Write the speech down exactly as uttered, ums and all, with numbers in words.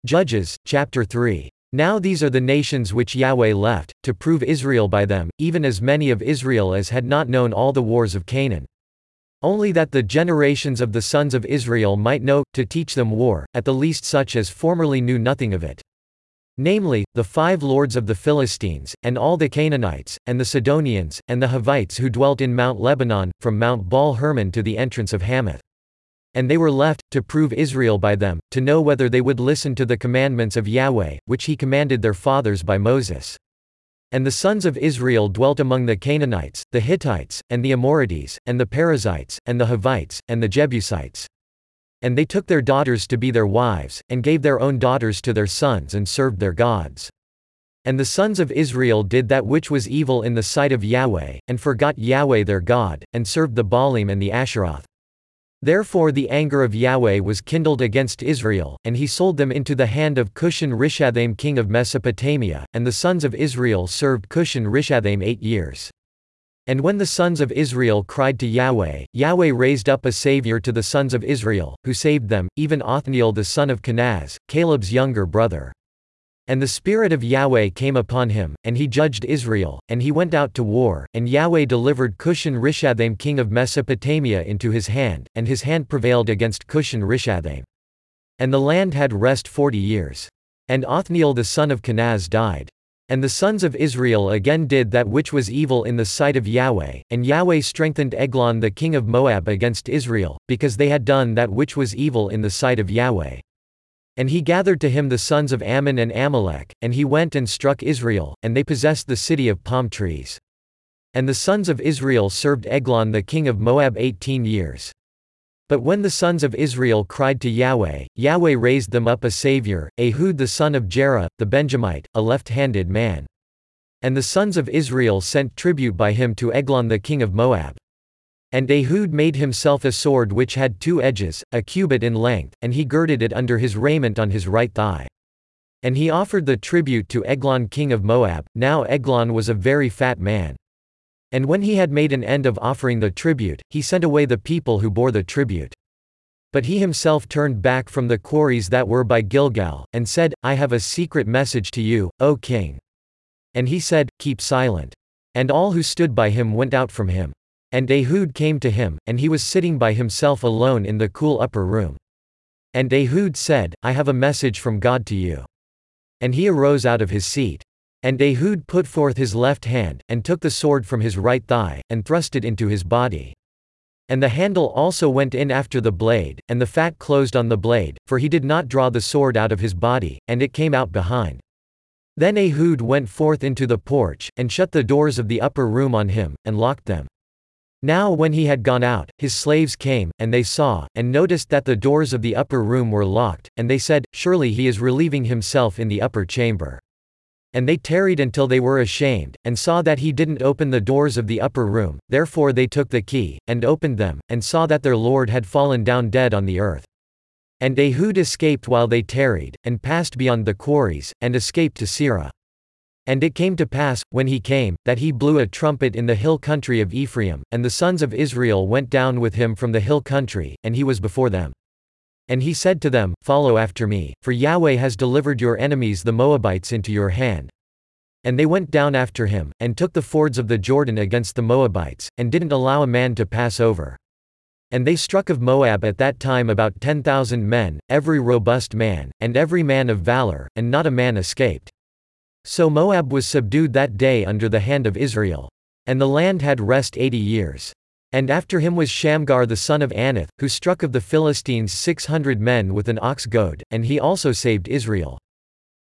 Judges, chapter three. Now these are the nations which Yahweh left, to prove Israel by them, even as many of Israel as had not known all the wars of Canaan. Only that the generations of the sons of Israel might know, to teach them war, at the least such as formerly knew nothing of it. Namely, the five lords of the Philistines, and all the Canaanites, and the Sidonians, and the Hivites who dwelt in Mount Lebanon, from Mount Baal Hermon to the entrance of Hamath. And they were left, to prove Israel by them, to know whether they would listen to the commandments of Yahweh, which he commanded their fathers by Moses. And the sons of Israel dwelt among the Canaanites, the Hittites, and the Amorites, and the Perizzites, and the Hivites, and the Jebusites. And they took their daughters to be their wives, and gave their own daughters to their sons and served their gods. And the sons of Israel did that which was evil in the sight of Yahweh, and forgot Yahweh their God, and served the Baalim and the Asheroth. Therefore the anger of Yahweh was kindled against Israel, and he sold them into the hand of Cushan-Rishathaim king of Mesopotamia, and the sons of Israel served Cushan-Rishathaim eight years. And when the sons of Israel cried to Yahweh, Yahweh raised up a Savior to the sons of Israel, who saved them, even Othniel the son of Kenaz, Caleb's younger brother. And the Spirit of Yahweh came upon him, and he judged Israel, and he went out to war, and Yahweh delivered Cushan-Rishathaim king of Mesopotamia into his hand, and his hand prevailed against Cushan-Rishathaim. And the land had rest forty years. And Othniel the son of Kenaz died. And the sons of Israel again did that which was evil in the sight of Yahweh, and Yahweh strengthened Eglon the king of Moab against Israel, because they had done that which was evil in the sight of Yahweh. And he gathered to him the sons of Ammon and Amalek, and he went and struck Israel, and they possessed the city of palm trees. And the sons of Israel served Eglon the king of Moab eighteen years. But when the sons of Israel cried to Yahweh, Yahweh raised them up a Savior, Ehud the son of Jerah, the Benjamite, a left-handed man. And the sons of Israel sent tribute by him to Eglon the king of Moab. And Ehud made himself a sword which had two edges, a cubit in length, and he girded it under his raiment on his right thigh. And he offered the tribute to Eglon king of Moab. Now Eglon was a very fat man. And when he had made an end of offering the tribute, he sent away the people who bore the tribute. But he himself turned back from the quarries that were by Gilgal, and said, I have a secret message to you, O king. And he said, Keep silent. And all who stood by him went out from him. And Ehud came to him, and he was sitting by himself alone in the cool upper room. And Ehud said, I have a message from God to you. And he arose out of his seat. And Ehud put forth his left hand, and took the sword from his right thigh, and thrust it into his body. And the handle also went in after the blade, and the fat closed on the blade, for he did not draw the sword out of his body, and it came out behind. Then Ehud went forth into the porch, and shut the doors of the upper room on him, and locked them. Now when he had gone out, his slaves came, and they saw, and noticed that the doors of the upper room were locked, and they said, Surely he is relieving himself in the upper chamber. And they tarried until they were ashamed, and saw that he didn't open the doors of the upper room, therefore they took the key, and opened them, and saw that their lord had fallen down dead on the earth. And Ehud escaped while they tarried, and passed beyond the quarries, and escaped to Seirah. And it came to pass, when he came, that he blew a trumpet in the hill country of Ephraim, and the sons of Israel went down with him from the hill country, and he was before them. And he said to them, Follow after me, for Yahweh has delivered your enemies the Moabites into your hand. And they went down after him, and took the fords of the Jordan against the Moabites, and didn't allow a man to pass over. And they struck of Moab at that time about ten thousand men, every robust man, and every man of valor, and not a man escaped. So Moab was subdued that day under the hand of Israel. And the land had rest eighty years. And after him was Shamgar the son of Anath, who struck of the Philistines six hundred men with an ox goad, and he also saved Israel.